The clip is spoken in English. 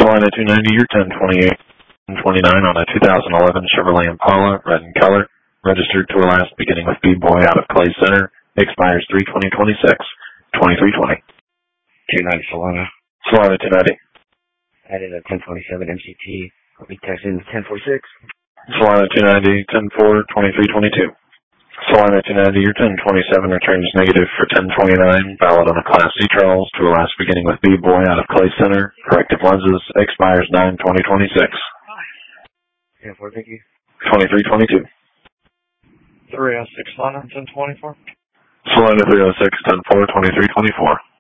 Salina 290, your 1028 and 29 on a 2011 Chevrolet Impala, red in color, registered to a last beginning with B-Boy out of Clay Center, expires 3/20/26, 2320. 290 Salina. Salina 290. Added a 1027 MCT. I'll be texting 1046. Salina 290, 10-4, 2322. Salina 290, your 1027 returns negative for 1029, valid on a Class C Charles to a last beginning with B-Boy out of Clay Center, corrective lenses, expires 9/20/26. 10-4, thank you. 2322. 306 Salina 1024. Salina 306, 10-4, 2324.